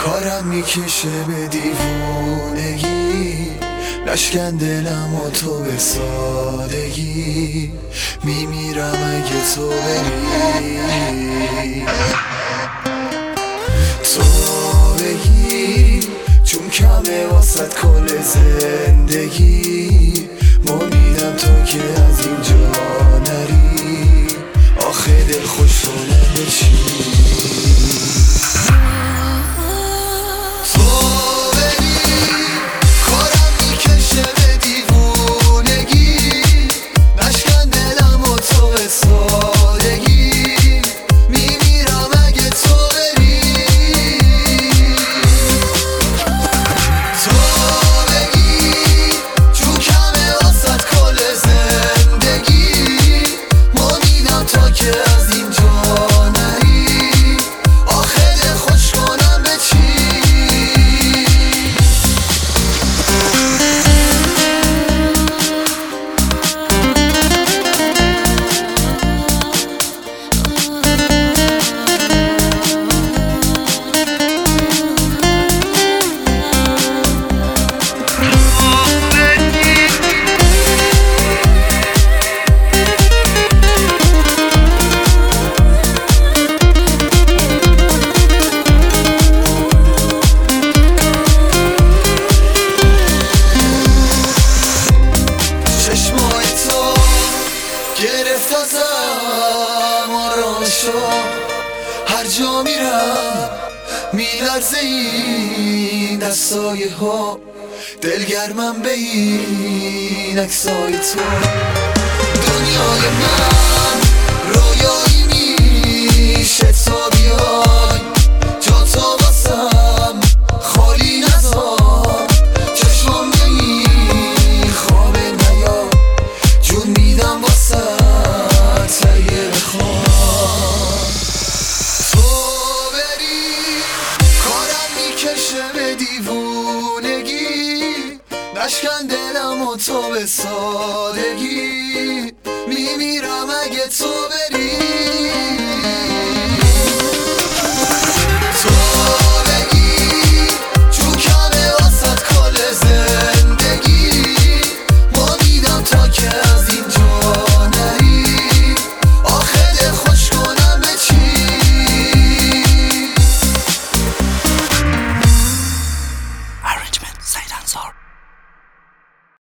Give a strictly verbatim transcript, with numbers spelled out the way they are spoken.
کارم میکشه به دیوونگی، نشکن دلم و تو به سادگی، میمیرم اگه تو بری. تو بگی چون کمه واسد کل زندگی، امیدم تو که از اینجا نری، آخه دل خوش کنه چی؟ گرفت ازم آرامشو، هر جا میرم میلرزه این دستای ها، دلگرمم به این عکسای تو. دنیای من رویایی میشه تا بیای، جا تو واسم خالی نذار، چشمم نمی خوابه نیا، جون میدم واسه تهیه بخواه. تو بری کارم میکشه به دیوونگی، نشکن دلم و تو به سادگی، میمیرم اگه تو بری.